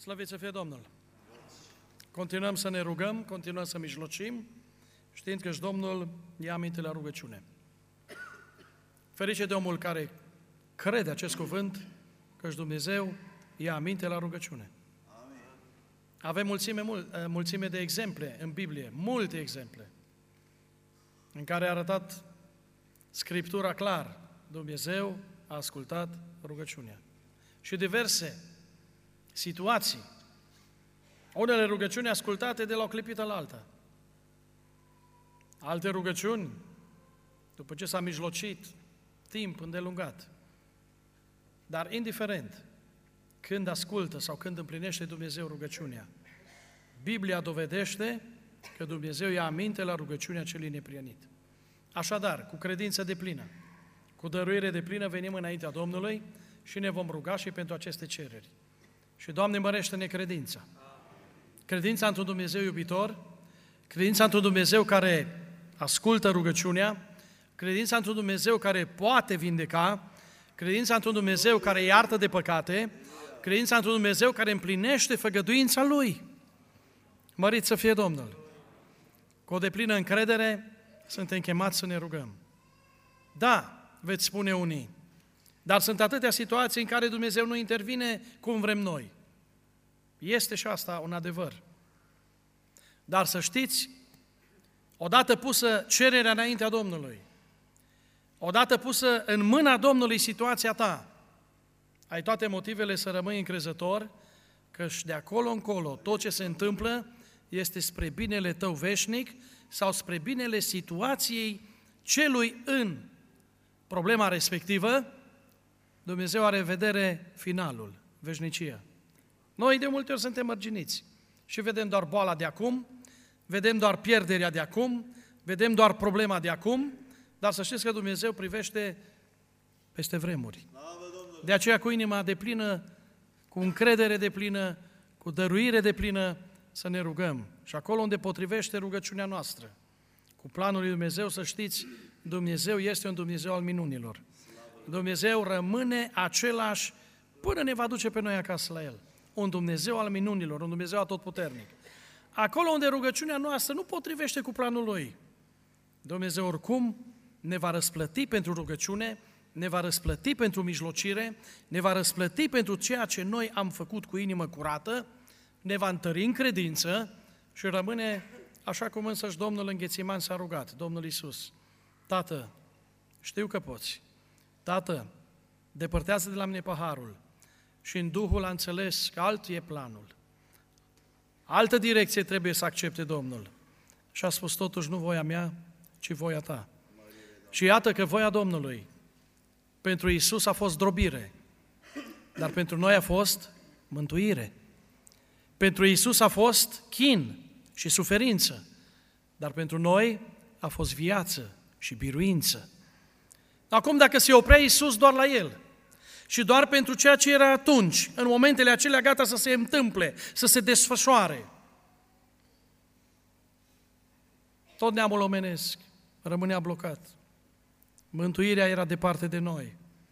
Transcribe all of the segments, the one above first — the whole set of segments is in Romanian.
Slăvit să fie Domnul! Continuăm să ne rugăm, continuăm să mijlocim, știind că și Domnul ia aminte la rugăciune. Ferice de omul care crede acest cuvânt, că și Dumnezeu ia aminte la rugăciune. Amin. Avem mulțime de exemple în Biblie, multe exemple, în care a arătat Scriptura clar, Dumnezeu a ascultat rugăciunea. Și diverse situații, unele rugăciuni ascultate de la o clipită la alta. Alte rugăciuni, după ce s-a mijlocit timp îndelungat. Dar indiferent când ascultă sau când împlinește Dumnezeu rugăciunea, Biblia dovedește că Dumnezeu ia aminte la rugăciunea celui neprienit. Așadar, cu credință deplină, cu dăruire deplină, venim înaintea Domnului și ne vom ruga și pentru aceste cereri. Și, Doamne, mărește-ne credința. Credința într-un Dumnezeu iubitor, credința într-un Dumnezeu care ascultă rugăciunea, credința într-un Dumnezeu care poate vindeca, credința într-un Dumnezeu care iartă de păcate, credința într-un Dumnezeu care împlinește făgăduința Lui. Mărit să fie Domnul! Cu o deplină încredere suntem chemați să ne rugăm. Da, veți spune unii, dar sunt atâtea situații în care Dumnezeu nu intervine cum vrem noi. Este și asta un adevăr. Dar să știți, odată pusă cererea înaintea Domnului, odată pusă în mâna Domnului situația ta, ai toate motivele să rămâi încrezător, că-și de acolo încolo tot ce se întâmplă este spre binele tău veșnic sau spre binele situației celui în problema respectivă. Dumnezeu are în vedere finalul, veșnicia. Noi de multe ori suntem mărginiți și vedem doar boala de acum, vedem doar pierderea de acum, vedem doar problema de acum, dar să știți că Dumnezeu privește peste vremuri. De aceea cu inima deplină, cu încredere deplină, cu dăruire deplină, să ne rugăm. Și acolo unde potrivește rugăciunea noastră, cu planul lui Dumnezeu, să știți, Dumnezeu este un Dumnezeu al minunilor. Dumnezeu rămâne același până ne va duce pe noi acasă la El. Un Dumnezeu al minunilor, un Dumnezeu atotputernic. Acolo unde rugăciunea noastră nu potrivește cu planul Lui, Dumnezeu oricum ne va răsplăti pentru rugăciune, ne va răsplăti pentru mijlocire, ne va răsplăti pentru ceea ce noi am făcut cu inimă curată, ne va întări în credință și rămâne așa cum însăși Domnul în Ghețiman s-a rugat, Domnul Iisus. Tată, știu că poți. Tată, depărtează de la mine paharul. Și în Duhul a înțeles că altul e planul. Altă direcție trebuie să accepte Domnul. Și a spus totuși nu voia mea, ci voia ta. Și iată că voia Domnului pentru Iisus a fost drobire, dar pentru noi a fost mântuire. Pentru Iisus a fost chin și suferință, dar pentru noi a fost viață și biruință. Acum, dacă se oprea Iisus doar la El și doar pentru ceea ce era atunci, în momentele acelea gata să se întâmple, să se desfășoare, tot neamul omenesc rămânea blocat. Mântuirea era departe de noi.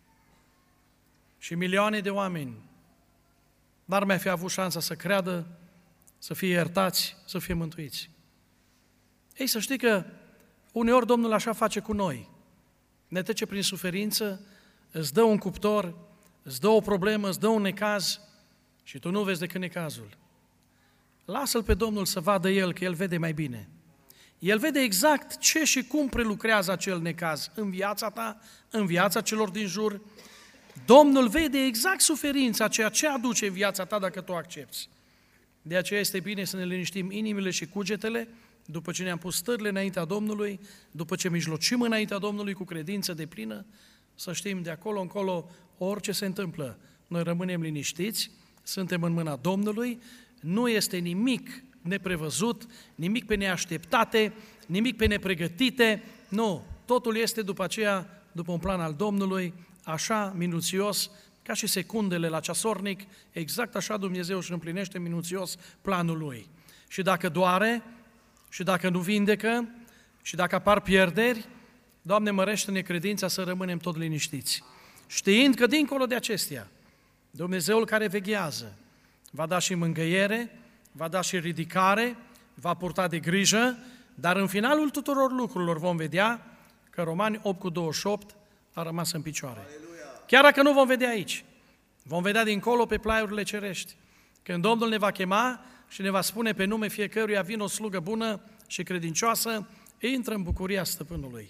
Și milioane de oameni n-ar mai fi avut șansa să creadă, să fie iertați, să fie mântuiți. Ei, să știi că uneori Domnul așa face cu noi. Ne trece prin suferință, îți dă un cuptor, îți dă o problemă, îți dă un necaz și tu nu vezi decât necazul. Lasă-L pe Domnul să vadă El, că El vede mai bine. El vede exact ce și cum prelucrează acel necaz în viața ta, în viața celor din jur. Domnul vede exact suferința, ceea ce aduce în viața ta dacă tu o accepți. De aceea este bine să ne liniștim inimile și cugetele, după ce ne-am pus stările înaintea Domnului, după ce mijlocim înaintea Domnului cu credință deplină, să știm de acolo încolo orice se întâmplă. Noi rămânem liniștiți, suntem în mâna Domnului, nu este nimic neprevăzut, nimic pe neașteptate, nimic pe nepregătite, nu, totul este după aceea, după un plan al Domnului, așa minuțios, ca și secundele la ceasornic, exact așa Dumnezeu își împlinește minuțios planul Lui. Și dacă doare, și dacă nu vindecă, și dacă apar pierderi, Doamne, mărește-ne credința să rămânem tot liniștiți. Știind că dincolo de acestea, Dumnezeul care veghează, va da și mângâiere, va da și ridicare, va purta de grijă, dar în finalul tuturor lucrurilor vom vedea că Romani 8:28 a rămas în picioare. Chiar dacă nu vom vedea aici, vom vedea dincolo pe plaiurile cerești. Când Domnul ne va chema și ne va spune pe nume fiecăruia, vin o slugă bună și credincioasă, intră în bucuria stăpânului.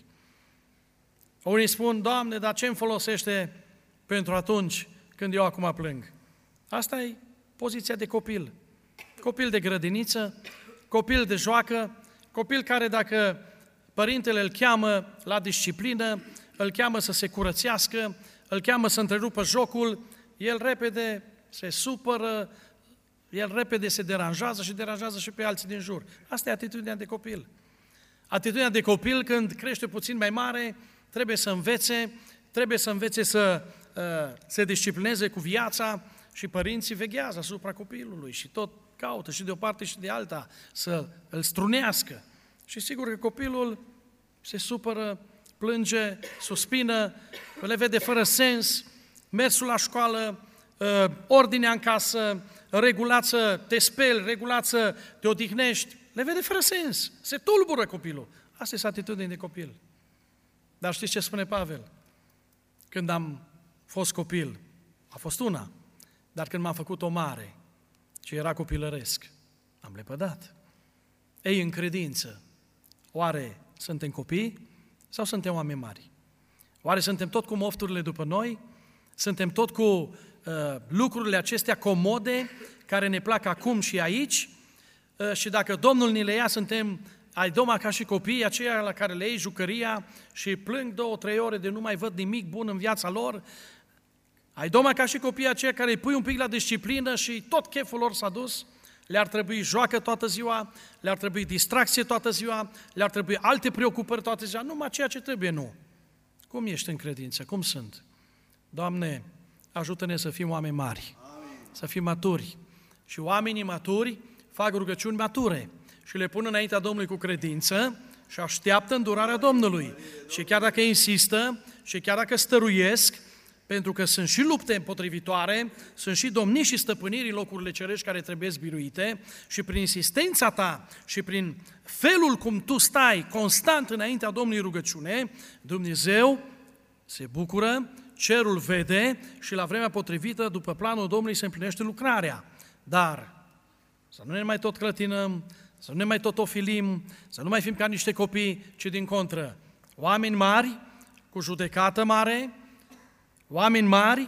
Unii spun, Doamne, dar ce îmi folosește pentru atunci când eu acum plâng? Asta e poziția de copil. Copil de grădiniță, copil de joacă, copil care dacă părintele îl cheamă la disciplină, îl cheamă să se curățească, îl cheamă să întrerupă jocul, el repede se supără, el repede se deranjează și deranjează și pe alții din jur. Asta e atitudinea de copil. Atitudinea de copil, când crește puțin mai mare, trebuie să învețe să se disciplineze cu viața și părinții veghează asupra copilului și tot caută și de o parte și de alta să îl strunească. Și sigur că copilul se supără, plânge, suspină, le vede fără sens, mersul la școală, ordinea în casă, regulat să te speli, regulat să te odihnești, le vede fără sens, se tulbură copilul. Asta este atitudinea de copil. Dar știți ce spune Pavel? Când am fost copil, a fost una, dar când m-am făcut o mare, ce era copilăresc, am lepădat. Ei, în credință, oare suntem copii sau suntem oameni mari? Oare suntem tot cu mofturile după noi? Suntem tot cu lucrurile acestea comode, care ne plac acum și aici? Și dacă Domnul ni le ia, suntem ai doma ca și copiii aceia la care le iei jucăria și plâng 2-3 ore de nu mai văd nimic bun în viața lor? Ai doma ca și copiii aceia care îi pui un pic la disciplină și tot cheful lor s-a dus? Le-ar trebui joacă toată ziua, le-ar trebui distracție toată ziua, le-ar trebui alte preocupări toată ziua, numai ceea ce trebuie, nu. Cum ești în credință? Cum sunt? Doamne, ajută-ne să fim oameni mari, să fim maturi. Și oamenii maturi fac rugăciuni mature și le pun înaintea Domnului cu credință și așteaptă îndurarea Domnului. Și chiar dacă insistă și chiar dacă stăruiesc, pentru că sunt și lupte împotrivitoare, sunt și domnii și stăpâniri în locurile cerești care trebuie biruite și prin insistența ta și prin felul cum tu stai constant înaintea Domnului rugăciune, Dumnezeu se bucură, cerul vede și la vremea potrivită, după planul Domnului, se împlinește lucrarea. Dar să nu ne mai tot clătinăm, să nu ne mai tot ofilim, să nu mai fim ca niște copii, ci din contră, oameni mari, cu judecată mare, oameni mari,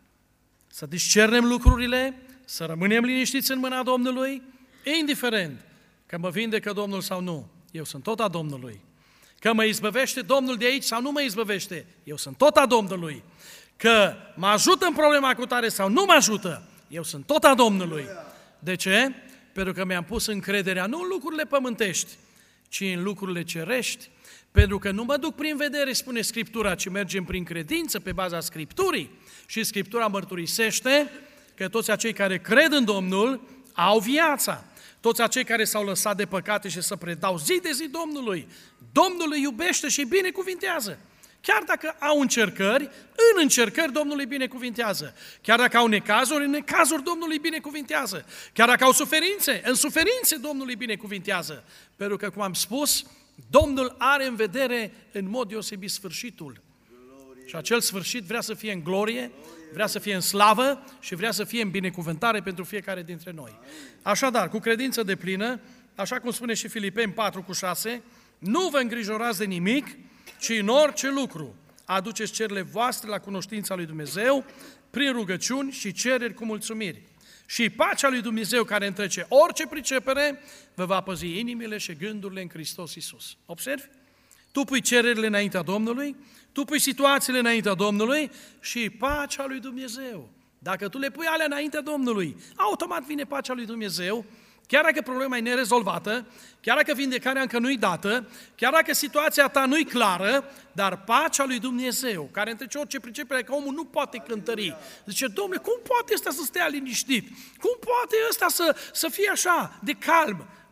să discernem lucrurile, să rămânem liniștiți în mâna Domnului, indiferent că mă vindecă Domnul sau nu, eu sunt tot a Domnului. Că mă izbăvește Domnul de aici sau nu mă izbăvește, eu sunt tot a Domnului. Că mă ajută în problema cu tare sau nu mă ajută, eu sunt tot a Domnului. De ce? Pentru că mi-am pus încrederea nu în lucrurile pământești, ci în lucrurile cerești. Pentru că nu mă duc prin vedere, spune Scriptura, ci mergem prin credință pe baza Scripturii. Și Scriptura mărturisește că toți acei care cred în Domnul au viața. Toți acei care s-au lăsat de păcate și să predau zi de zi Domnului, Domnul îi iubește și îi binecuvintează. Chiar dacă au încercări, în încercări Domnul îi binecuvintează. Chiar dacă au necazuri, în necazuri Domnul îi binecuvintează. Chiar dacă au suferințe, în suferințe Domnul îi binecuvintează. Pentru că, cum am spus, Domnul are în vedere în mod deosebit sfârșitul. Și acel sfârșit vrea să fie în glorie, vrea să fie în slavă și vrea să fie în binecuvântare pentru fiecare dintre noi. Așadar, cu credință deplină, așa cum spune și Filipeni 4:6, nu vă îngrijorați de nimic, ci în orice lucru aduceți cererile voastre la cunoștința lui Dumnezeu prin rugăciuni și cereri cu mulțumiri. Și pacea lui Dumnezeu, care întrece orice pricepere, vă va păzi inimile și gândurile în Hristos Iisus. Observi? Tu pui cererile înaintea Domnului, tu pui situațiile înaintea Domnului și pacea lui Dumnezeu. Dacă tu le pui alea înaintea Domnului, automat vine pacea lui Dumnezeu, chiar dacă problema e nerezolvată, chiar dacă vindecarea încă nu-i dată, chiar dacă situația ta nu-i clară, dar pacea lui Dumnezeu, care întrece orice pricepere, că omul nu poate cântări. Zice, Dom'le, cum poate ăsta să stea liniștit? Cum poate ăsta să fie așa, de calm?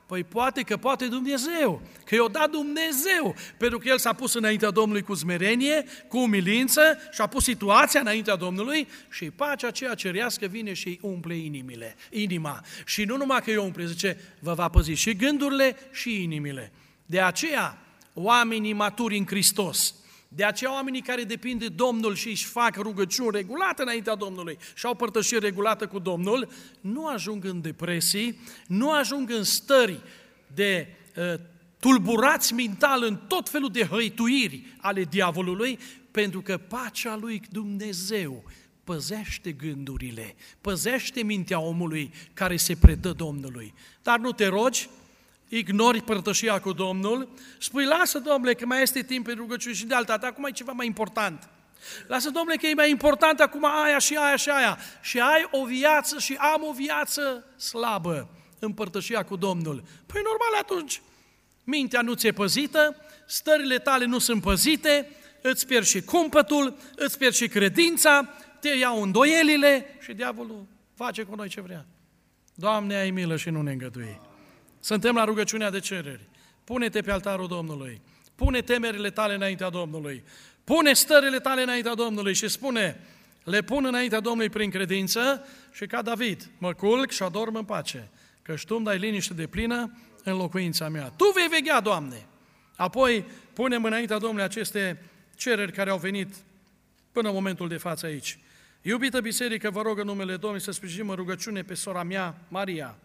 Păi poate că poate Dumnezeu, că i-a dat Dumnezeu, pentru că el s-a pus înaintea Domnului cu smerenie, cu umilință și a pus situația înaintea Domnului și pacea aceea cerească vine și îi umple inima. Și nu numai că îi umple, zice, vă va păzi și gândurile și inimile. De aceea, oamenii maturi în Hristos, de aceea oamenii care depind de Domnul și își fac rugăciuni regulate înaintea Domnului și au părtășie regulată cu Domnul, nu ajung în depresii, nu ajung în stări de tulburați mental în tot felul de hăituiri ale diavolului, pentru că pacea lui Dumnezeu păzește gândurile, păzește mintea omului care se predă Domnului. Dar nu te rogi, ignori părtășia cu Domnul, spui, lasă, Domnule, că mai este timp pentru rugăciuni și de alta dată, acum e ceva mai important. Lasă, Domnule, că e mai important acum aia și aia și aia. Și ai o viață și am o viață slabă în părtășia cu Domnul. Păi normal atunci, mintea nu ți-e păzită, stările tale nu sunt păzite, îți pierzi și cumpătul, îți pierzi și credința, te iau îndoielile și diavolul face cu noi ce vrea. Doamne, ai milă și nu ne îngădui. Suntem la rugăciunea de cereri. Pune-te pe altarul Domnului. Pune temerile tale înaintea Domnului. Pune stările tale înaintea Domnului și spune, le pun înaintea Domnului prin credință și ca David, mă culc și adorm în pace, căci Tu îmi dai liniște de plină în locuința mea. Tu vei veghea, Doamne. Apoi punem înaintea Domnului aceste cereri care au venit până în momentul de față aici. Iubită biserică, vă rog în numele Domnului să sprijinim în rugăciune pe sora mea, Maria.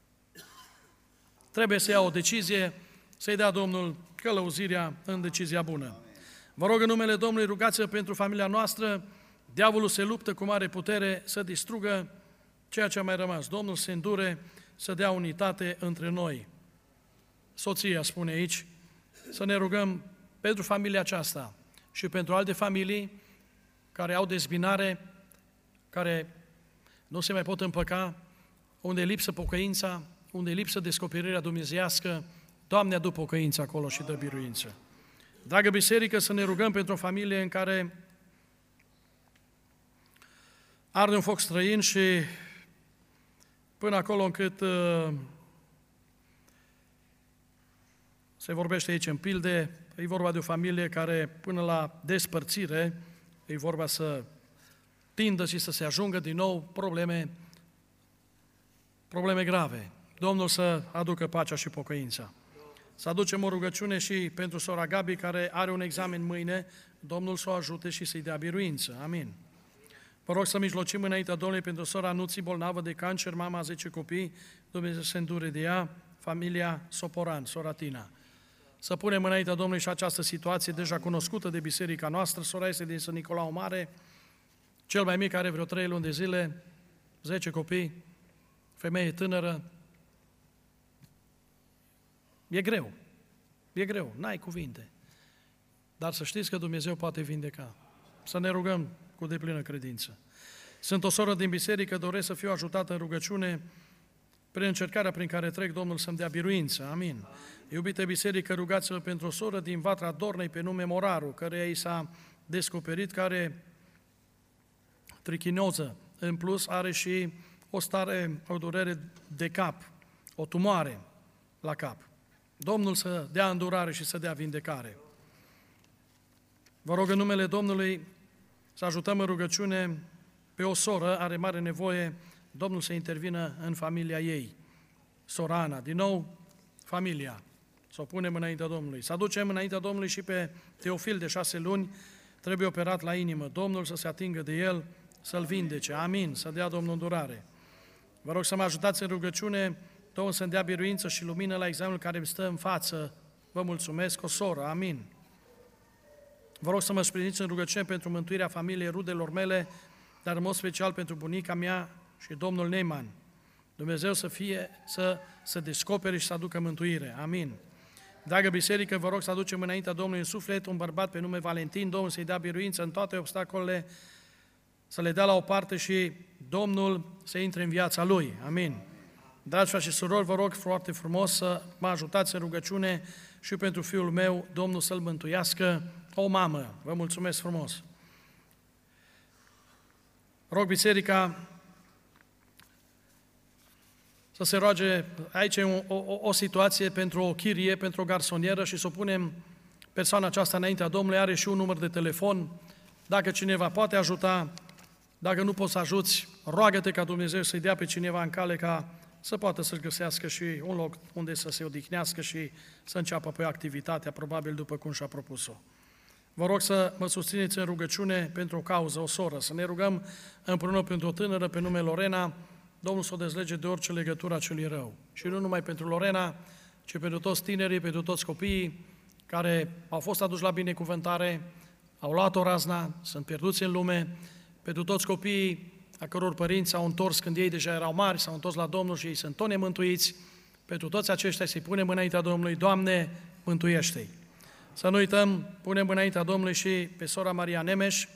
Trebuie să ia o decizie, să-i dea Domnul călăuzirea în decizia bună. Vă rog în numele Domnului, rugați-vă pentru familia noastră, diavolul se luptă cu mare putere să distrugă ceea ce a mai rămas. Domnul se îndure să dea unitate între noi. Soția spune aici, să ne rugăm pentru familia aceasta și pentru alte familii care au dezbinare, care nu se mai pot împăca, unde lipsă pocăința, unde lipsă descoperirea dumnezeiască, Doamne, adu pocăința acolo și dă biruință. Dragă biserică, să ne rugăm pentru o familie în care arde un foc străin și până acolo încât se vorbește aici în pilde, e vorba de o familie care până la despărțire, e vorba să tindă și să se ajungă din nou probleme grave. Domnul să aducă pacea și pocăința. Să aducem o rugăciune și pentru sora Gabi, care are un examen mâine, Domnul să o ajute și să-i dea biruință. Amin. Vă rog să mijlocim înaintea Domnului pentru sora Nuții, bolnavă de cancer, mama a 10 copii, Dumnezeu să se îndure de ea, familia Soporan, sora Tina. Să punem înaintea Domnului și această situație deja cunoscută de biserica noastră. Sora este din Sfânt Nicolau Mare, cel mai mic are vreo 3 luni de zile, 10 copii, femeie tânără. E greu, n-ai cuvinte. Dar să știți că Dumnezeu poate vindeca. Să ne rugăm cu deplină credință. Sunt o soră din biserică, doresc să fiu ajutată în rugăciune prin încercarea prin care trec, Domnul să-mi dea biruință. Amin. Iubite biserică, rugați-vă pentru o soră din Vatra Dornei pe nume Moraru, care i s-a descoperit că are trichinoză. În plus are și o durere de cap, o tumoare la cap. Domnul să dea îndurare și să dea vindecare. Vă rog în numele Domnului să ajutăm în rugăciune pe o soră, are mare nevoie, Domnul să intervină în familia ei. Sora Ana, din nou, familia, să o punem înaintea Domnului. Să aducem înaintea Domnului și pe Teofil de 6 luni, trebuie operat la inimă. Domnul să se atingă de el, să-l vindece. Amin, să dea Domnul îndurare. Vă rog să mă ajutați în rugăciune, Domnul să-mi dea biruință și lumină la examenul care îmi stă în față. Vă mulțumesc, o soră, amin. Vă rog să mă sprijiniți în rugăciune pentru mântuirea familiei, rudelor mele, dar în mod special pentru bunica mea și domnul Neyman. Dumnezeu să descopere și să aducă mântuire. Amin. Dragă biserică, vă rog să aducem înaintea Domnului în suflet un bărbat pe nume Valentin, Domnul să-i dea biruință în toate obstacolele, să le dea la o parte și Domnul să intre în viața lui. Amin. Dragi frați și surori, vă rog foarte frumos să mă ajutați în rugăciune și pentru fiul meu, Domnul să-l mântuiască, o mamă. Vă mulțumesc frumos. Rog biserica să se roage, aici e o situație pentru o chirie, pentru o garsonieră și să o punem persoana aceasta înaintea Domnului, are și un număr de telefon, dacă cineva poate ajuta, dacă nu poți să ajuți, roagă-te ca Dumnezeu să-i dea pe cineva în cale ca să poată să-și găsească și un loc unde să se odihnească și să înceapă apoi activitatea, probabil după cum și-a propus-o. Vă rog să mă susțineți în rugăciune pentru o cauză, o soră, să ne rugăm împreună pentru o tânără pe nume Lorena, Domnul să o dezlege de orice legătură a celui rău. Și nu numai pentru Lorena, ci pentru toți tinerii, pentru toți copiii care au fost aduși la binecuvântare, au luat-o razna, sunt pierduți în lume, pentru toți copiii a căror părinți s-au întors când ei deja erau mari, s-au întors la Domnul și ei sunt tot nemântuiți, pentru toți aceștia să-i punem înaintea Domnului, Doamne, mântuiește-i! Să nu uităm, punem înaintea Domnului și pe sora Maria Nemeș.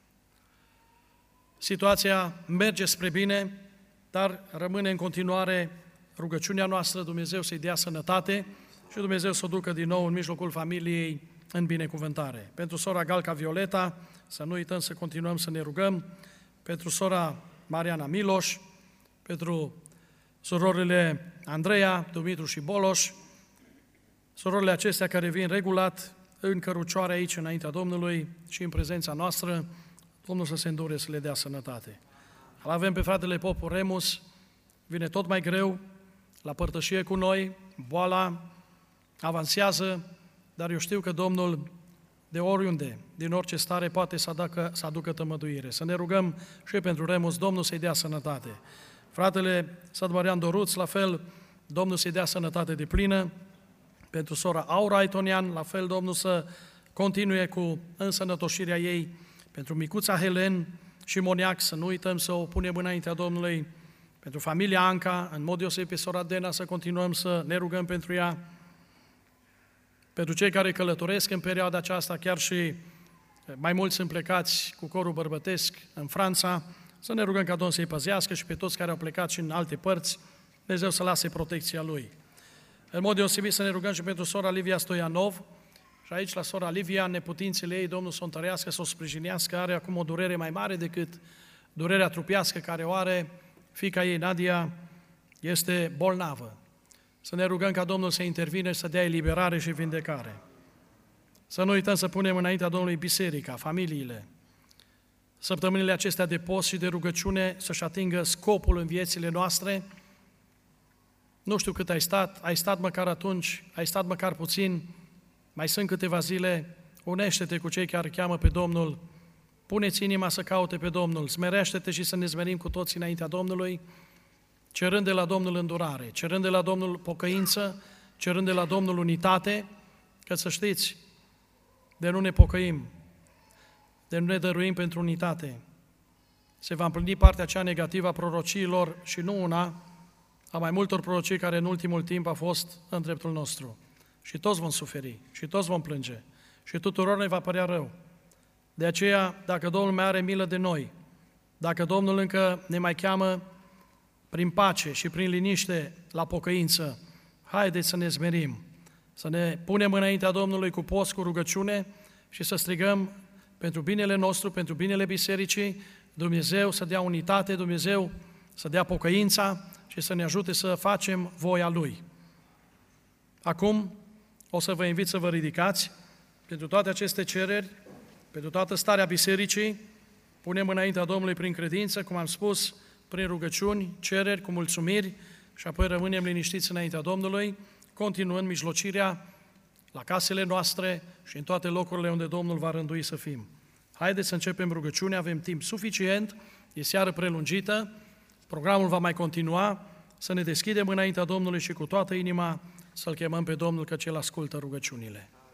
Situația merge spre bine, dar rămâne în continuare rugăciunea noastră, Dumnezeu să-i dea sănătate și Dumnezeu să o ducă din nou în mijlocul familiei în binecuvântare. Pentru sora Galca Violeta, să nu uităm să continuăm să ne rugăm, pentru sora Mariana Miloș, pentru surorile Andreea, Dumitru și Boloș, surorile acestea care vin regulat în cărucioare aici înaintea Domnului și în prezența noastră, Domnul să se îndure să le dea sănătate. Îl avem pe fratele Popu Remus, vine tot mai greu la părtășie cu noi, boala avansează, dar eu știu că Domnul de oriunde, din orice stare, poate să aducă tămăduire. Să ne rugăm și pentru Remus, Domnul să-i dea sănătate. Fratele Sădmărean Doruț, la fel, Domnul să-i dea sănătate de plină. Pentru sora Aura Aitonian, la fel, Domnul să continue cu însănătoșirea ei. Pentru micuța Helen și Moniac, să nu uităm să o punem înaintea Domnului. Pentru familia Anca, în mod deosebit pe sora Dena, să continuăm să ne rugăm pentru ea. Pentru cei care călătoresc în perioada aceasta, chiar și mai mulți sunt plecați cu corul bărbătesc în Franța, să ne rugăm ca Domnul să-i păzească și pe toți care au plecat și în alte părți, Dumnezeu să lase protecția Lui. În mod deosebit să ne rugăm și pentru sora Livia Stoianov, și aici la sora Livia, neputințele ei, Domnul să o întărească, să o sprijinească, are acum o durere mai mare decât durerea trupească care o are. Fiica ei, Nadia, este bolnavă. Să ne rugăm ca Domnul să intervine, să dea eliberare și vindecare. Să nu uităm să punem înaintea Domnului biserica, familiile. Săptămânile acestea de post și de rugăciune să-și atingă scopul în viețile noastre. Nu știu cât ai stat măcar atunci, ai stat măcar puțin, mai sunt câteva zile, unește-te cu cei care cheamă pe Domnul, pune-ți inima să caute pe Domnul, smerește-te și să ne smerim cu toți înaintea Domnului, cerând de la Domnul îndurare, cerând de la Domnul pocăință, cerând de la Domnul unitate, că să știți, de nu ne pocăim, de nu ne dăruim pentru unitate, se va împlini partea cea negativă a prorociilor și nu una, a mai multor prorocii care în ultimul timp a fost în dreptul nostru. Și toți vom suferi, și toți vom plânge, și tuturor ne va părea rău. De aceea, dacă Domnul mai are milă de noi, dacă Domnul încă ne mai cheamă prin pace și prin liniște la pocăință, haideți să ne smerim, să ne punem înaintea Domnului cu post, cu rugăciune și să strigăm pentru binele nostru, pentru binele bisericii, Dumnezeu să dea unitate, Dumnezeu să dea pocăința și să ne ajute să facem voia Lui. Acum o să vă invit să vă ridicați pentru toate aceste cereri, pentru toată starea bisericii, punem înaintea Domnului prin credință, cum am spus, prin rugăciuni, cereri, cu mulțumiri și apoi rămânem liniștiți înaintea Domnului, continuând mijlocirea la casele noastre și în toate locurile unde Domnul va rândui să fim. Haideți să începem rugăciunea, avem timp suficient, e seară prelungită, programul va mai continua, să ne deschidem înaintea Domnului și cu toată inima să-L chemăm pe Domnul, căci El ascultă rugăciunile.